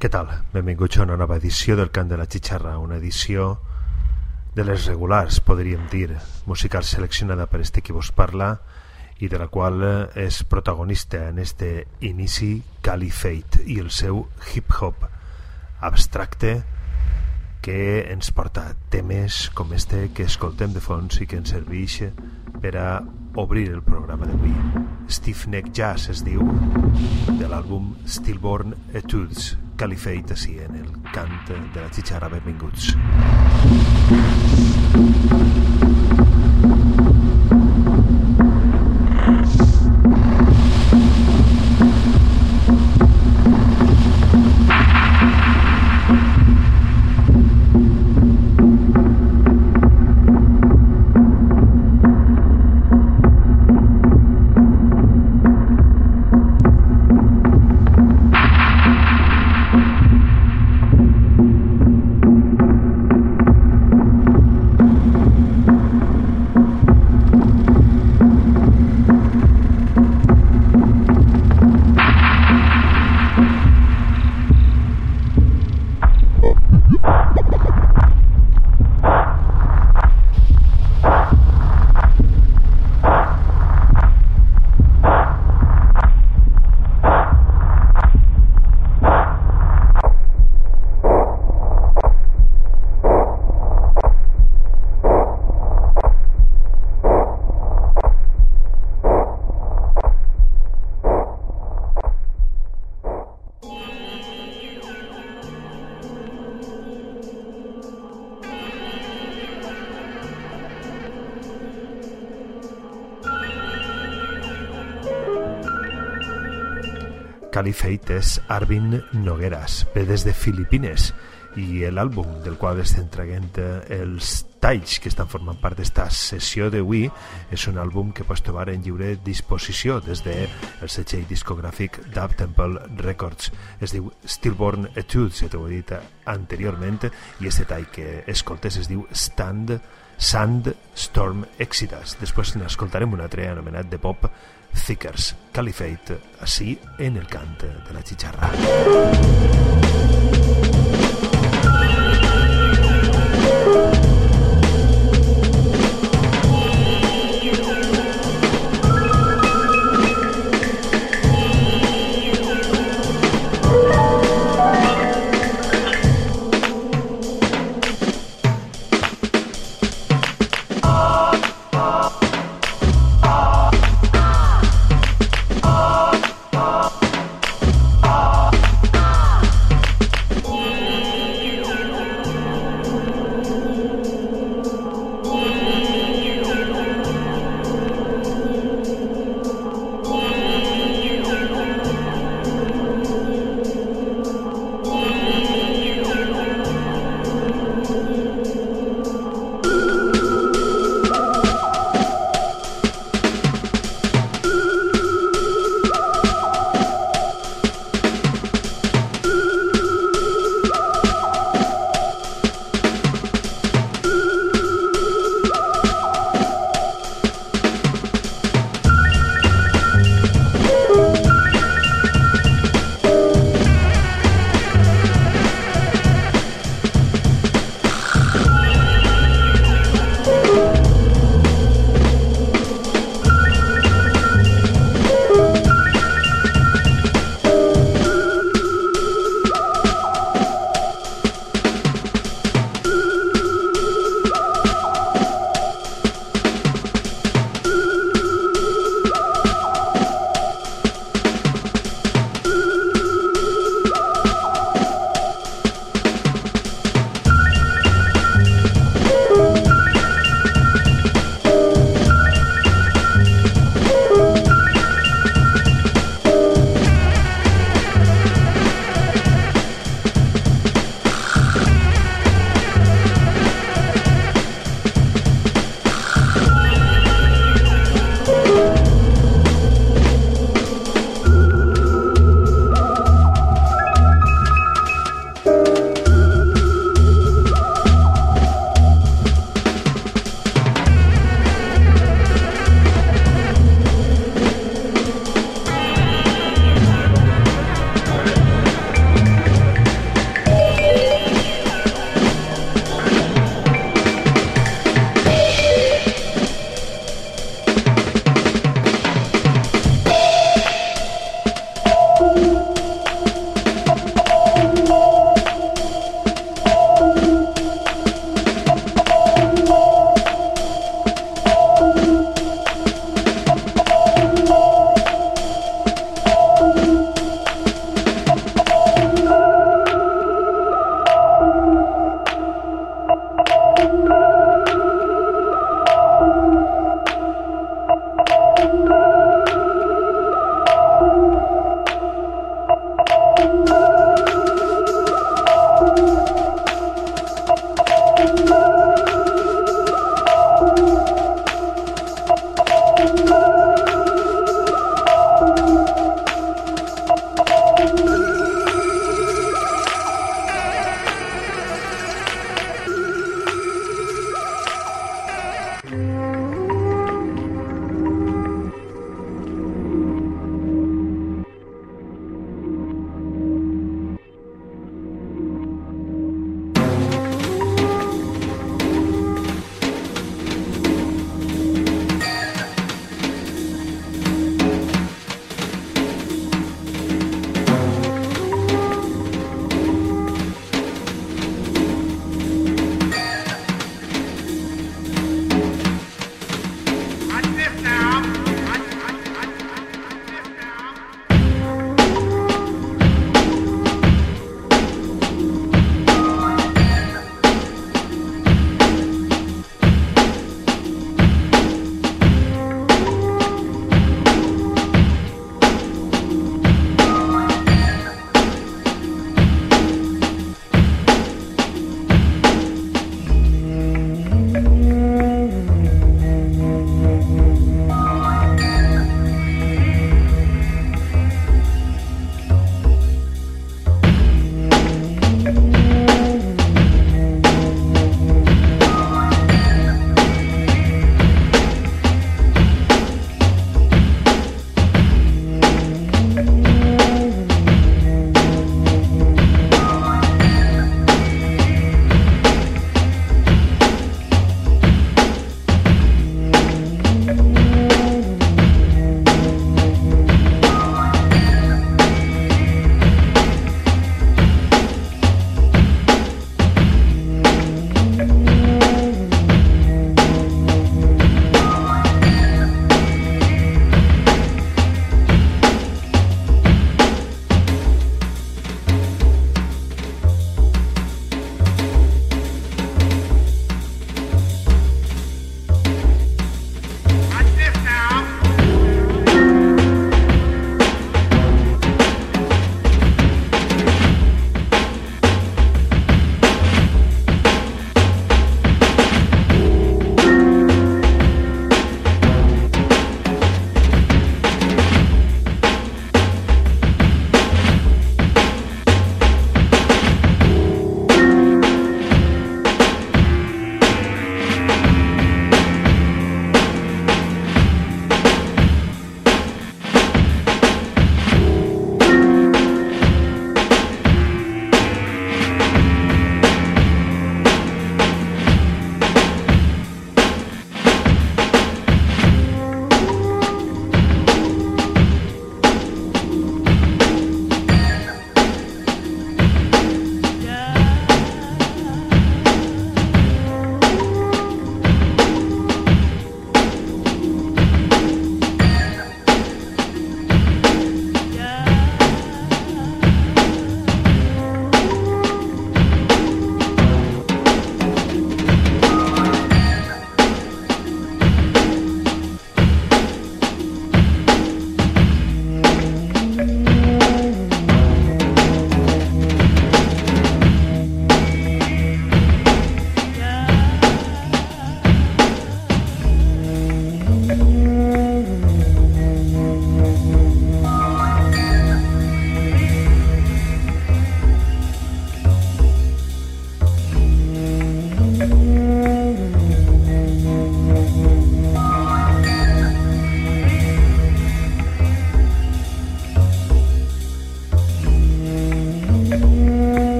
Què tal? Benvinguts a una nova edició del Cant de la Xixarra, una edició de les regulars, podríem dir, musical seleccionada per este qui vos parla i de la qual és protagonista en este inici Caliphate i el seu hip-hop abstracte que ens porta temes com este que escoltem de fons i que ens serveix per a obrir el programa d'avui. Stiff Neck Jazz es diu, de l'àlbum Stillborn Etudes. Caliphate així en el Cant de la Xixarra. Benvinguts. Caliphate és Arvin Nogueras, ve des de Filipines i l'àlbum del qual estem traient els talls que estan formant part d'esta sessió d'avui és un àlbum que pots trobar en lliure disposició des del setxell discogràfic Dub Temple Records. Es diu Stillborn Etudes, ja t'ho he dit anteriorment, i este tall que escoltes es diu Sand Storm Exodus. Després n'escoltarem un altre anomenat The Pop Thickers. Caliphate, així en el Cant de la Xixarra.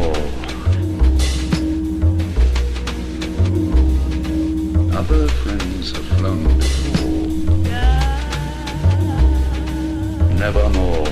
Nevermore. Other friends have flown before. Nevermore.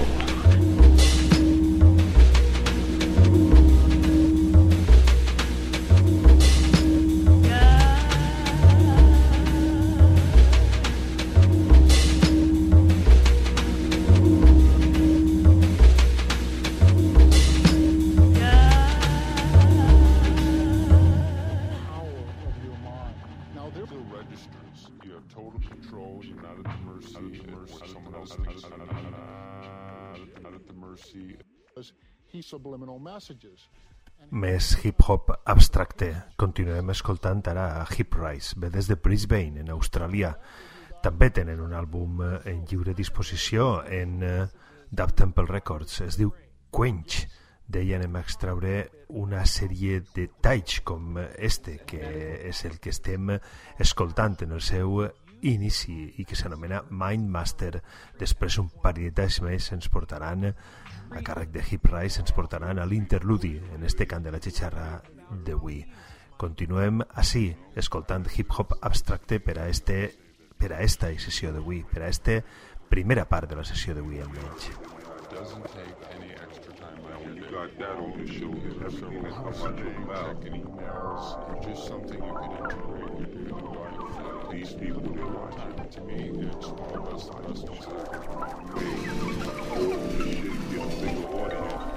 Més hip-hop abstracte. Continuem escoltant ara a Hip Rise, ve des de Brisbane, en Austràlia. També tenen un àlbum en lliure disposició en Dub Temple Records. Es diu Quench. D'ell anem a extraure una sèrie de talls com este, que és el que estem escoltant en el seu inici i que s'anomena Mind Master. Després un parell de talls més ens portaran a càrrec de Hip Rise, ens portaran a l'interludi en este cant de la xixarra d'avui. Continuem així, escoltant hip-hop abstracte per a esta sessió d'avui, per a esta primera part de la sessió d'avui almenys. Got that on the show. That's what I'm about. Just something you could integrate. These people they watch it. To me, it's one of the best ones. This shit get a bigger audience.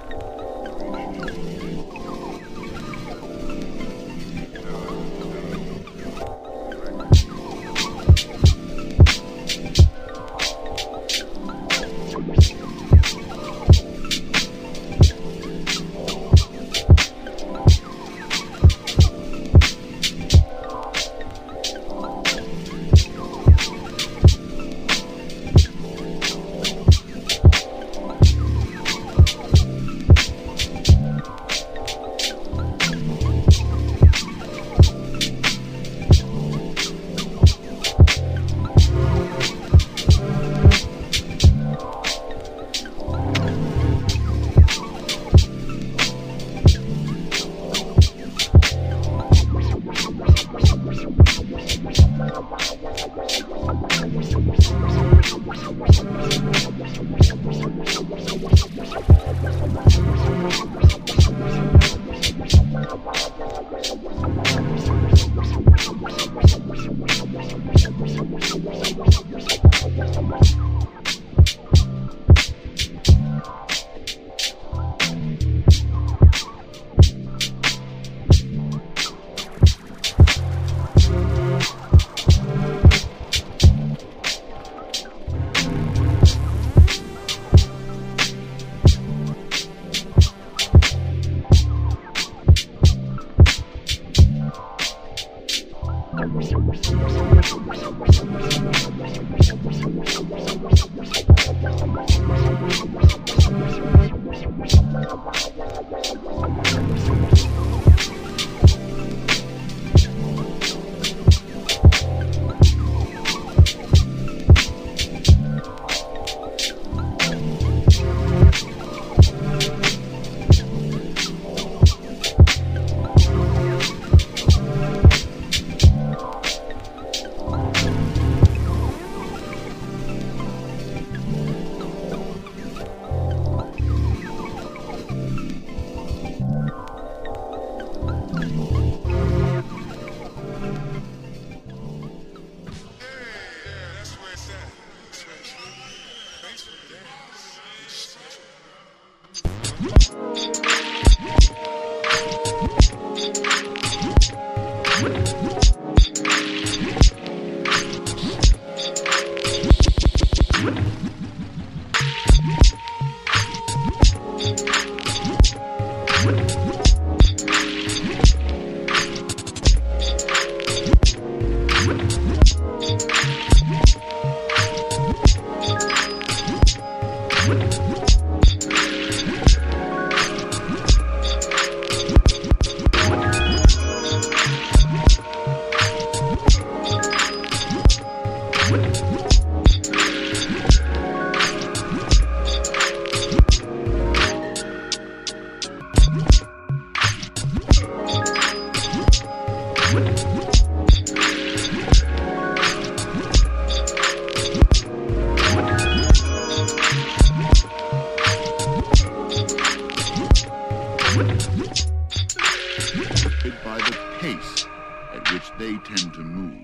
by the pace at which they tend to move.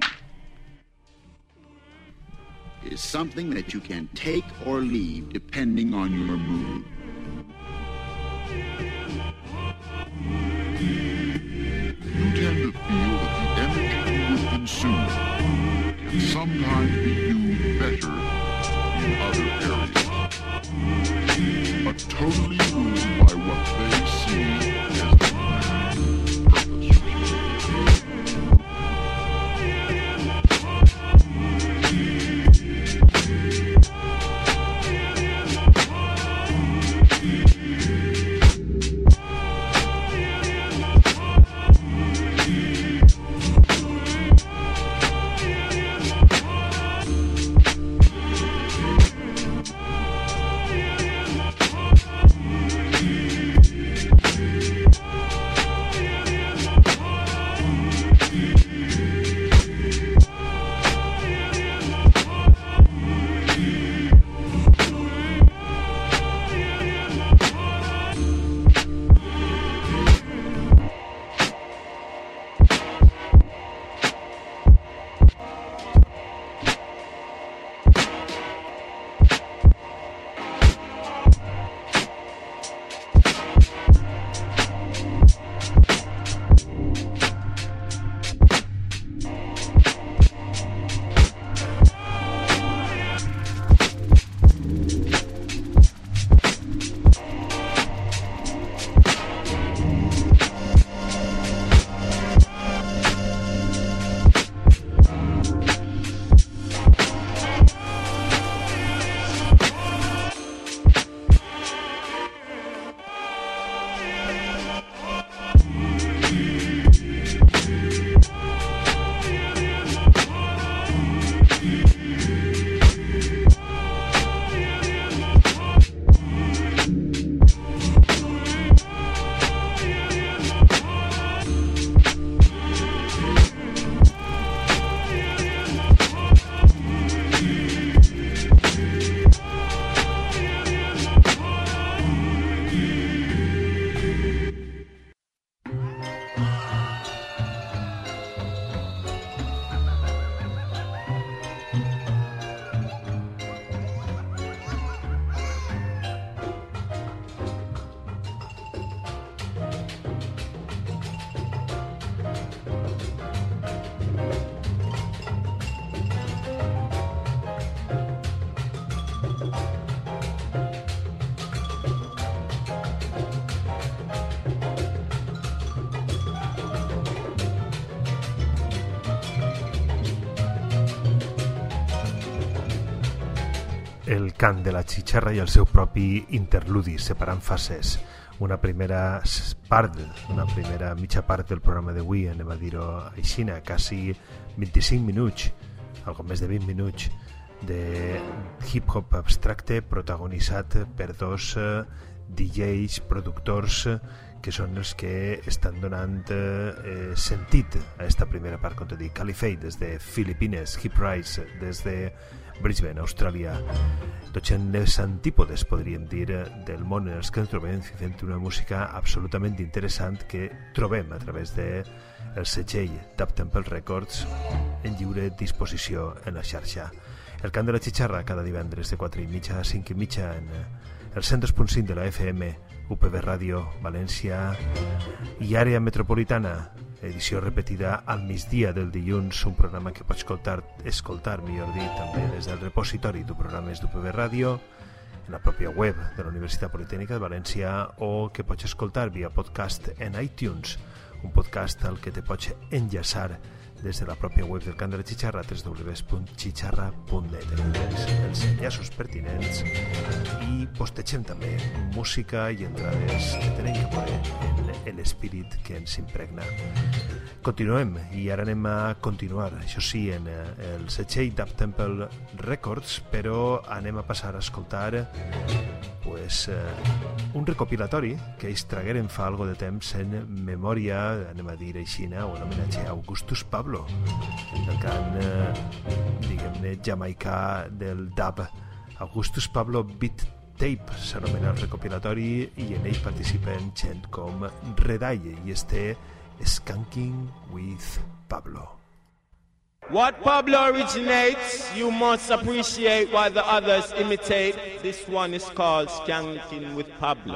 It is something that you can take or leave depending on your mood. You tend to feel that the energy you would consume can sometimes be used better in other areas. But totally ruled by what they see as the purpose. El cant de la xicharra i el seu propi interludi, separant fases. Una primera mitja part del programa d'avui, anem a dir-ho així, quasi 25 minuts, algo més de 20 minuts, de hip-hop abstracte protagonitzat per dos DJs, productors, que són els que estan donant sentit a esta primera part, com t'he dit. Caliphate des de Filipines, Hip Rise des de Brisbane, Austràlia. Tots en les antípodes, podríem dir, del món en els que ens trobem, fent una música absolutament interessant que trobem a través del segell Dub Temple Records en lliure disposició en la xarxa. El cant de la xicharra cada divendres de 4:30 a 5:30 en el 102.5 de la FM, UPB Ràdio, València i àrea metropolitana. Edició repetida al migdia del dilluns, un programa que pots escoltar, millor dit, també des del repositori de programes d'UPB Ràdio, en la pròpia web de la Universitat Politècnica de València, o que pots escoltar via podcast en iTunes, un podcast al que te pots enllaçar des de la pròpia web del Cant de la Xicharra, www.xicharra.net. Els enllaços pertinents i postegem també música i entrades que tenen que veure en l'espírit que ens impregna. Continuem, i ara anem a continuar, això sí, en el segell Dub Temple Records, però anem a passar a escoltar un recopilatori que ells tragueren fa algo de temps en memòria, anem a dir així, o en homenatge a Augustus Pablo, el cant, diguem-ne, jamaicà del dub. Augustus Pablo Beat Tape s'anomena el recopilatori, i en ell participen gent com Redalle, i Skanking with Pablo. What Pablo originates, you must appreciate while the others imitate. This one is called Skanking with Pablo.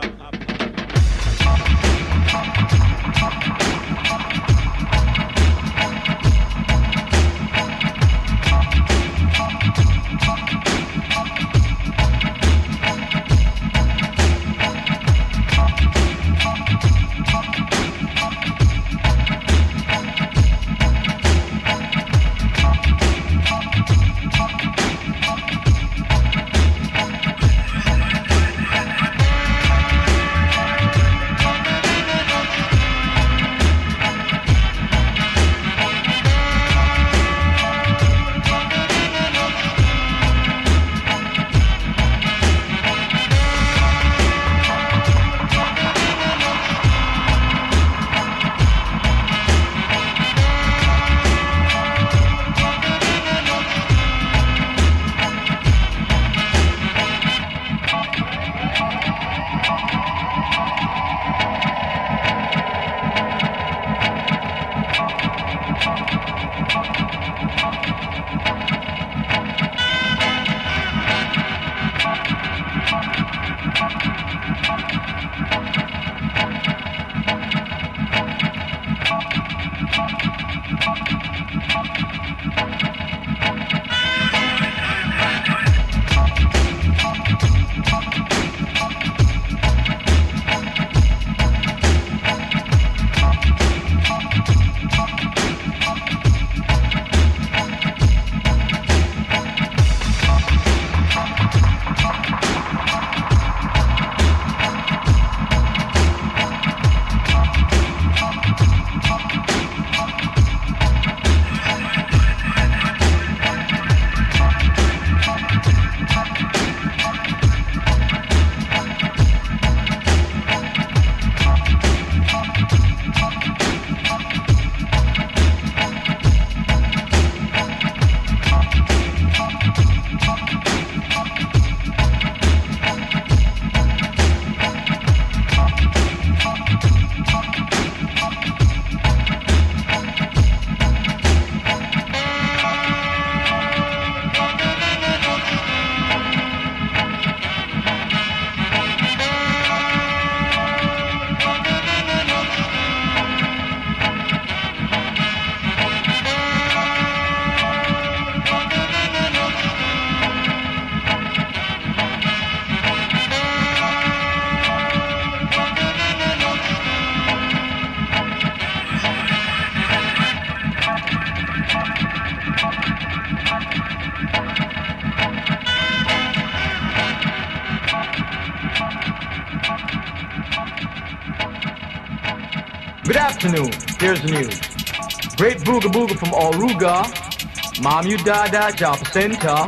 Good afternoon, here's the news. Great booga booga from Oruga. Mam you dada jump center.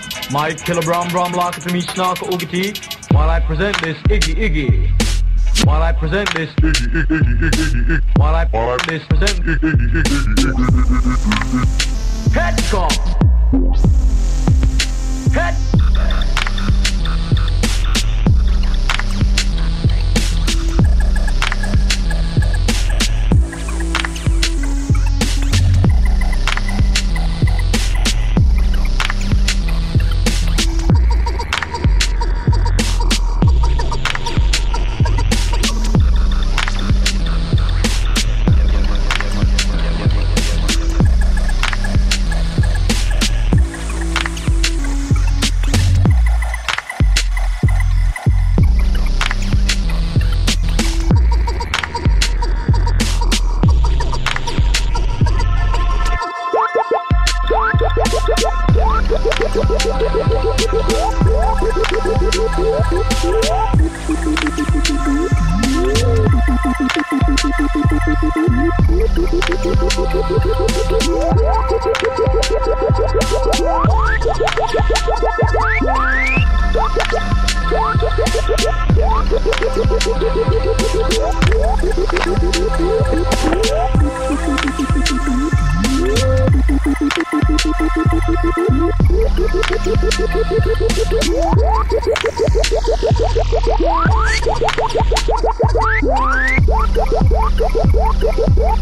My killer brom brom lock to me snark oogity. While I present this Iggy Iggy. While I present this Iggy Iggy Iggy Iggy Iggy. While I present Iggy Iggy Iggy Iggy. Head come. Head.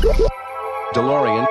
DeLorean.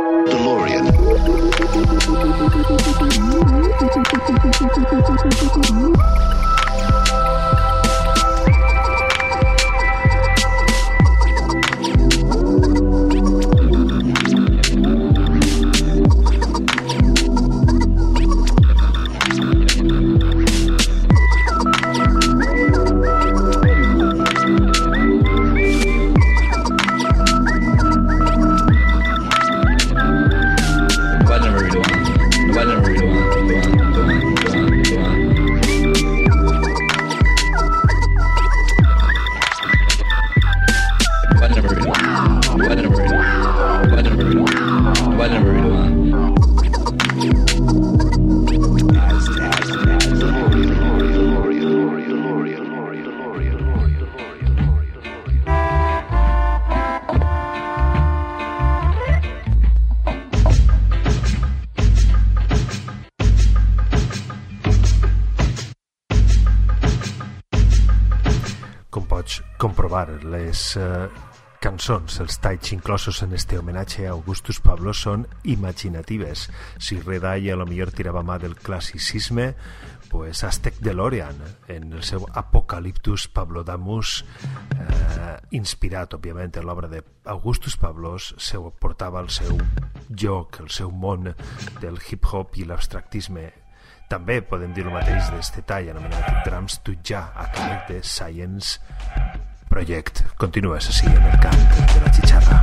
Les cançons, els talls inclosos en este homenatge a Augustus Pablo són imaginatives. Si Redall a lo millor tirava mà del classicisme, pues Aztec DeLorean en el seu Apocalyptus Pablodamus, inspirat òbviament en l'obra d'Augustus Pablo, portava el seu lloc, el seu món del hip-hop i l'abstractisme. També podem dir el mateix d'este tall anomenat Drums to Ja, a càrrec de Science Project. Continues així en el camp de la xicharra.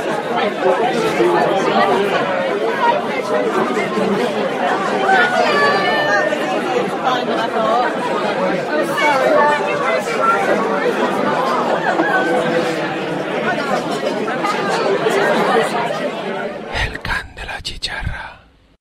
El can de la chicharra.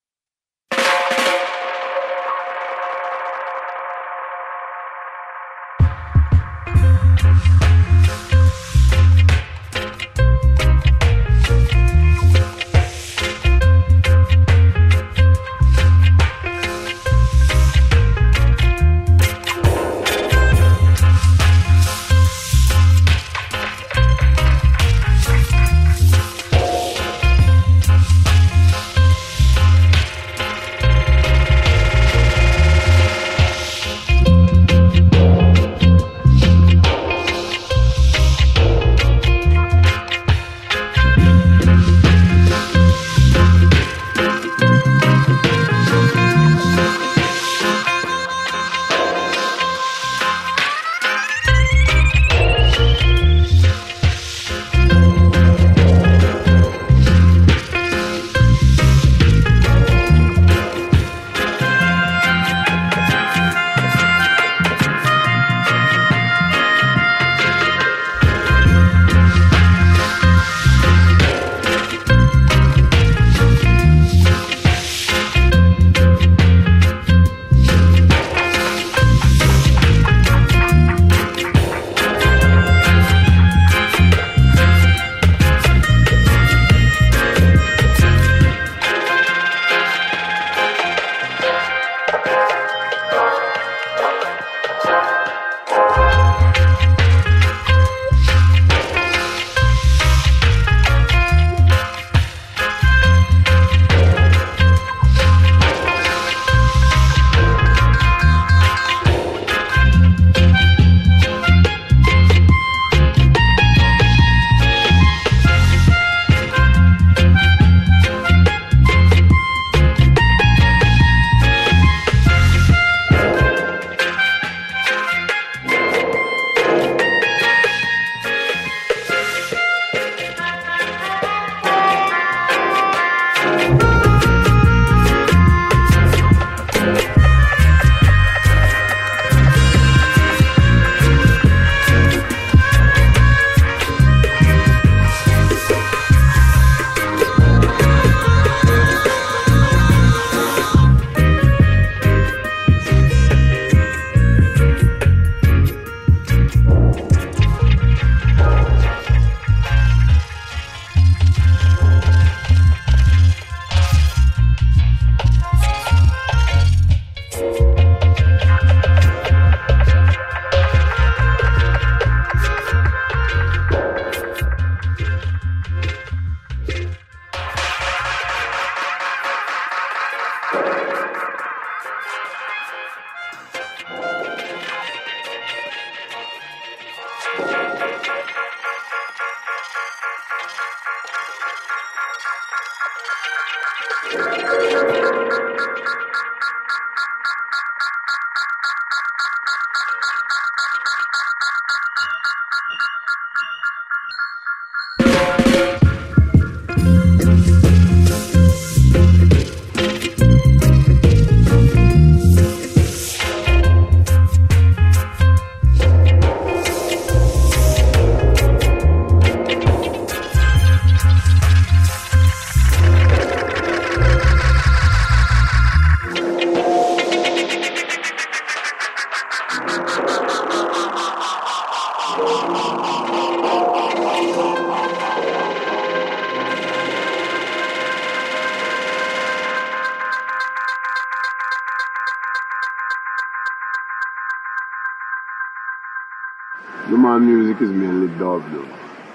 The man music is mainly dub though.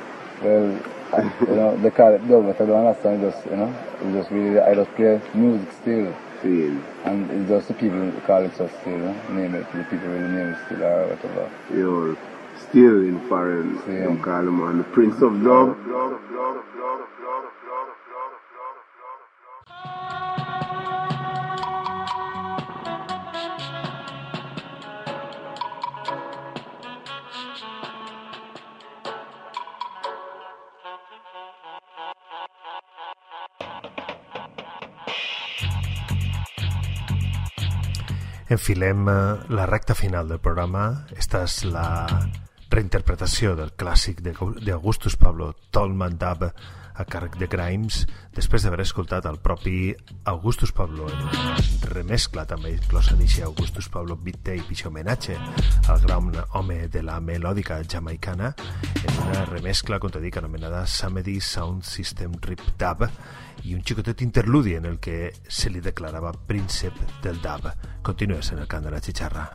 Well, they call it dub, but I don't understand. It's just really, I just play music still. Feel. And it's just the people call it so still, name it, the people really name it still or whatever. Yo, still in foreign, them call him on the Prince of Dub. Enfilem la recta final del programa. Esta és la reinterpretació del clàssic d'Augustus Pablo, Tallman Dub, a càrrec de Grimes, després d'haver escoltat el propi Augustus Pablo en una remescla també inclosa d'eixe Augustus Pablo Beat Tape, eixe homenatge al gran home de la melòdica jamaicana, en una remescla, com t'he dit, anomenada Samedi Sound System Rip Dub, i un xicotet interludi en el que se li declarava príncep del dub. Continues en el cant de la xicharra.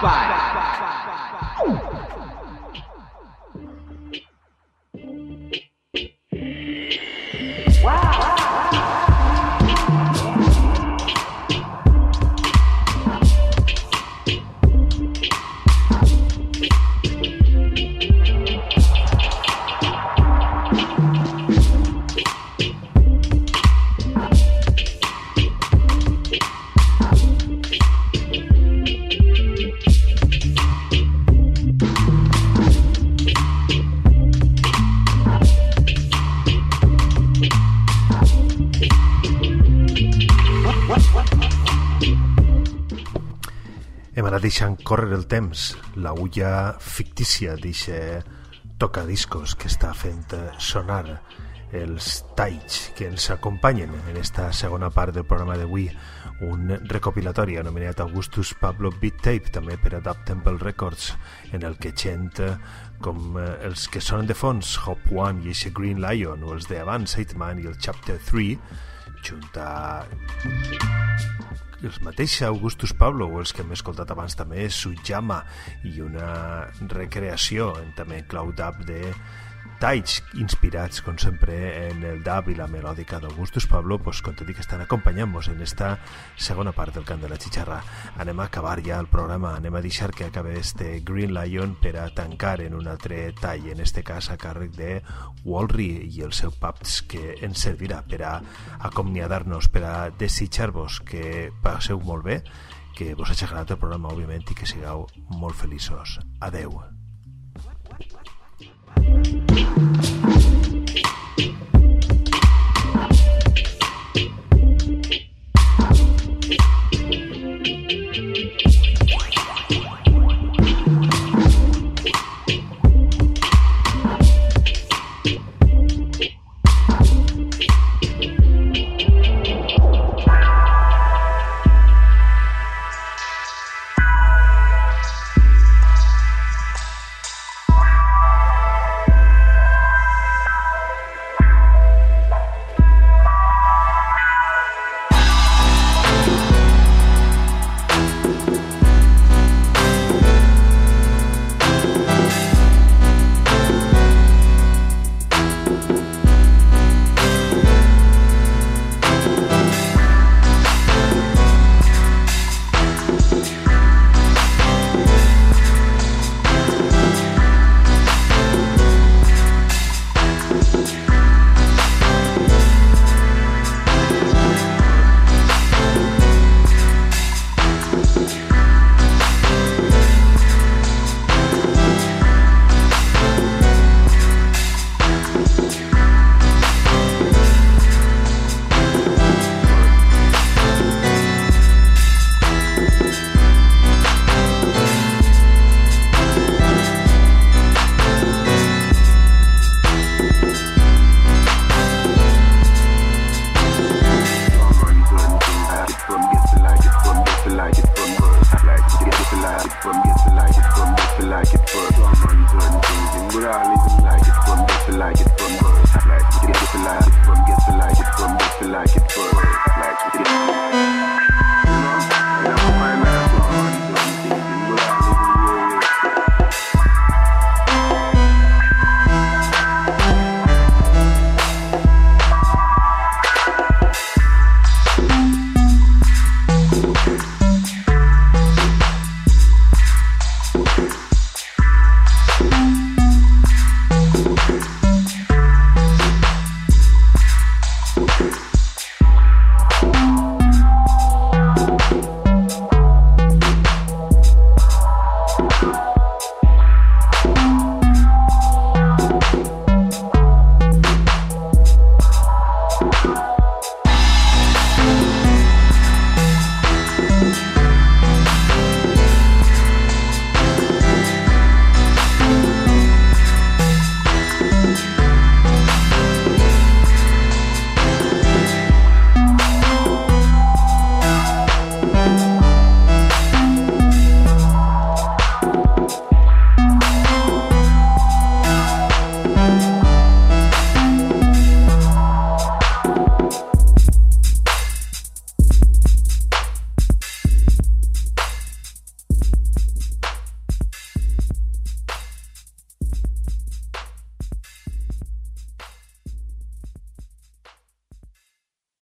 Hem anat deixant córrer el temps, la ulla fictícia d'eixe tocadiscos que està fent sonar els talls que ens acompanyen en esta segona part del programa d'avui, un recopilatori anomenat Augustus Pablo Beat Tape, també per a Dub Temple Records, en el que gent com els que sonen de fons, Hop One i eixe Green Lion, o els d'abans, 8 Man i el Chapter 3, junt a els mateixos Augustus Pablo o els que hem escoltat abans també, Sujama, i una recreació també en clau dub de talls inspirats com sempre en el dub i la melòdica d'Augustus Pablo, pues, com te dic, estan acompanyant-nos en esta segona part del cant de la xicharra. Anem a acabar ja el programa, anem a deixar que acabe este Green Lion per a tancar en un altre tall, en este cas a càrrec de Walry i el seu Paps, que ens servirà per a acomiadar-nos, per a desitjar-vos que passeu molt bé, que vos hagi agradat el programa, òbviament, i que sigueu molt feliços. Adeu.